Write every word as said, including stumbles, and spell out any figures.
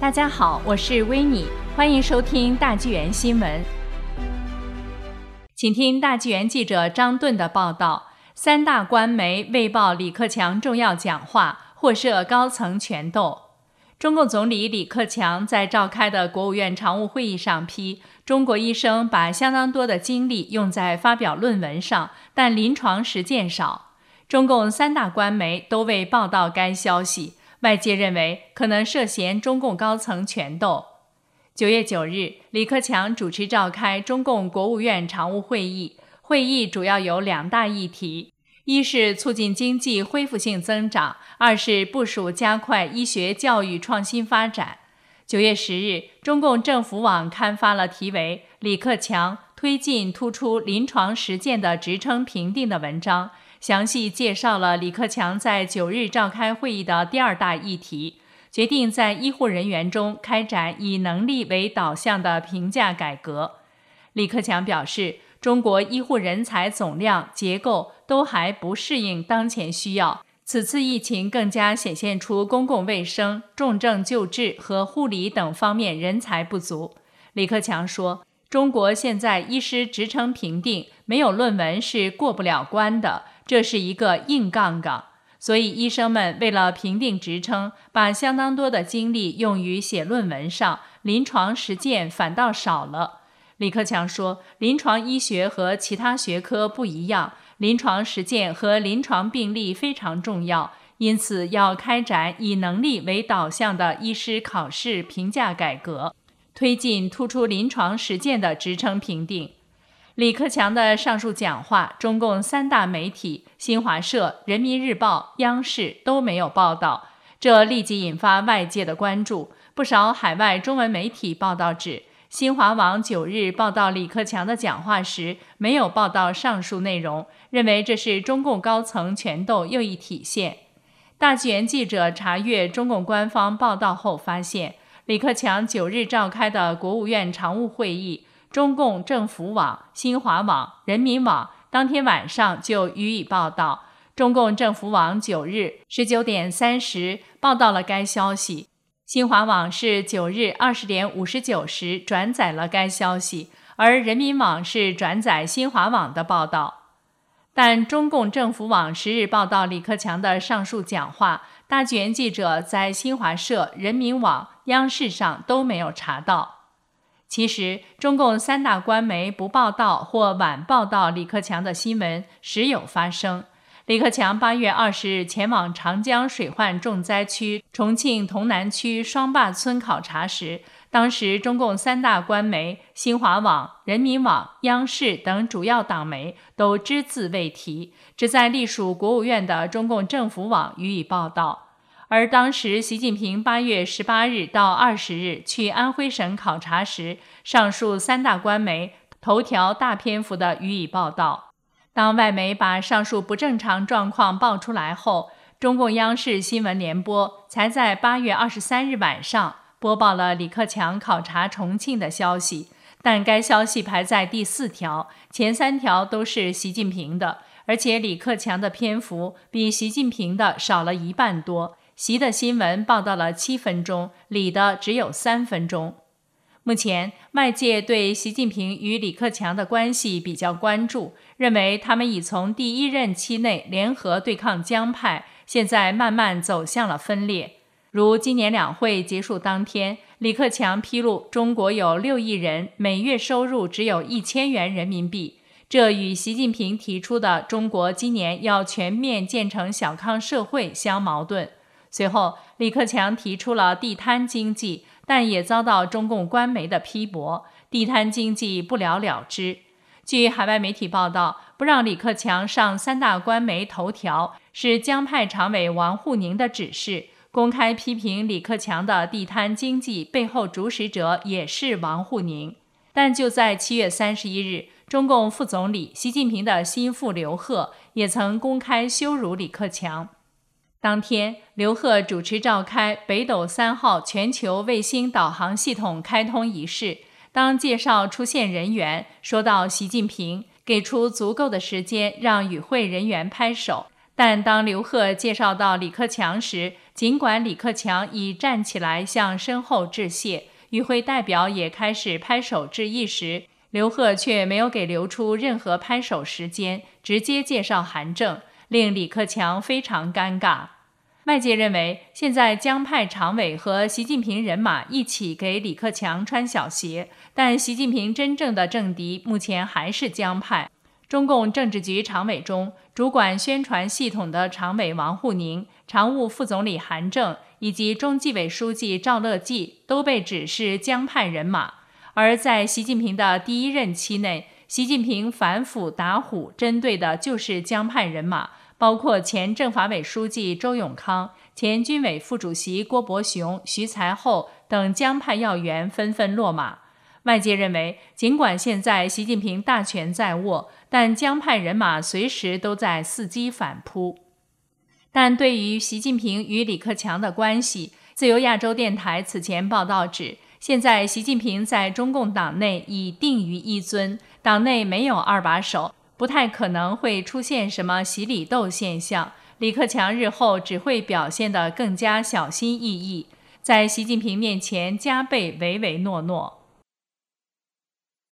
大家好，我是维尼，欢迎收听大纪元新闻。请听大纪元记者张顿的报道：三大官媒未报李克强重要讲话，或涉高层权斗。中共总理李克强在召开的国务院常务会议上批，中国医生把相当多的精力用在发表论文上，但临床实践少。中共三大官媒都未报道该消息，外界认为可能涉嫌中共高层权斗。九月九日，李克强主持召开中共国务院常务会议，会议主要有两大议题：一是促进经济恢复性增长，二是部署加快医学教育创新发展。九月十日，中共政府网刊发了题为《李克强推进突出临床实践的职称评定》的文章，详细介绍了李克强在九日召开会议的第二大议题，决定在医护人员中开展以能力为导向的评价改革。李克强表示，中国医护人才总量、结构都还不适应当前需要，此次疫情更加显现出公共卫生、重症救治和护理等方面人才不足。李克强说，中国现在医师职称评定，没有论文是过不了关的，这是一个硬杠杠。所以医生们为了评定职称，把相当多的精力用于写论文上，临床实践反倒少了。李克强说，临床医学和其他学科不一样，临床实践和临床病例非常重要，因此要开展以能力为导向的医师考试评价改革，推进突出临床实践的职称评定。李克强的上述讲话，中共三大媒体新华社、人民日报、央视都没有报道，这立即引发外界的关注。不少海外中文媒体报道指，新华网九日报道李克强的讲话时，没有报道上述内容，认为这是中共高层权斗又一体现。大纪元记者查阅中共官方报道后发现，李克强九日召开的国务院常务会议，中共政府网、新华网、人民网当天晚上就予以报道。中共政府网九日十九点三十报道了该消息，新华网是九日二十点五十九时转载了该消息，而人民网是转载新华网的报道。但中共政府网十日报道李克强的上述讲话，大纪元记者在新华社、人民网、央视上都没有查到。其实，中共三大官媒不报道或晚报道李克强的新闻时有发生。李克强八月二十日前往长江水患重灾区重庆潼南区双坝村考察时，当时中共三大官媒新华网、人民网、央视等主要党媒都只字未提，只在隶属国务院的中共政府网予以报道。而当时习近平八月十八日到二十日去安徽省考察时，上述三大官媒头条大篇幅的予以报道。当外媒把上述不正常状况爆出来后，中共央视新闻联播才在八月二十三日晚上播报了李克强考察重庆的消息，但该消息排在第四条，前三条都是习近平的，而且李克强的篇幅比习近平的少了一半多。习的新闻报道了七分钟，李的只有三分钟。目前，外界对习近平与李克强的关系比较关注，认为他们已从第一任期内联合对抗江派，现在慢慢走向了分裂。如今年两会结束当天，李克强披露中国有六亿人每月收入只有一千元人民币，这与习近平提出的中国今年要全面建成小康社会相矛盾。随后，李克强提出了地摊经济，但也遭到中共官媒的批驳，地摊经济不了了之。据海外媒体报道，不让李克强上三大官媒头条是江派常委王沪宁的指示，公开批评李克强的地摊经济背后主使者也是王沪宁。但就在七月三十一日，中共副总理习近平的心腹刘鹤也曾公开羞辱李克强。当天，刘鹤主持召开北斗三号全球卫星导航系统开通仪式。当介绍出现人员，说到习近平，给出足够的时间让与会人员拍手， 但当刘贺介绍到李克强时，尽管李克强已站起来向身后致谢，与会代表也开始拍手致意时，刘贺却没有给留出任何拍手时间，直接介绍韩正，令李克强非常尴尬。外界认为，现在江派常委和习近平人马一起给李克强穿小鞋，但习近平真正的政敌目前还是江派。中共政治局常委中，主管宣传系统的常委王沪宁、常务副总理韩正以及中纪委书记赵乐际都被指是江派人马。而在习近平的第一任期内，习近平反腐打虎针对的就是江派人马，包括前政法委书记周永康、前军委副主席郭伯雄、徐才厚等江派要员纷纷落马。外界认为，尽管现在习近平大权在握，但江派人马随时都在伺机反扑。但对于习近平与李克强的关系，自由亚洲电台此前报道指，现在习近平在中共党内已定于一尊，党内没有二把手，不太可能会出现什么洗礼斗现象。李克强日后只会表现得更加小心翼翼，在习近平面前加倍唯唯诺诺。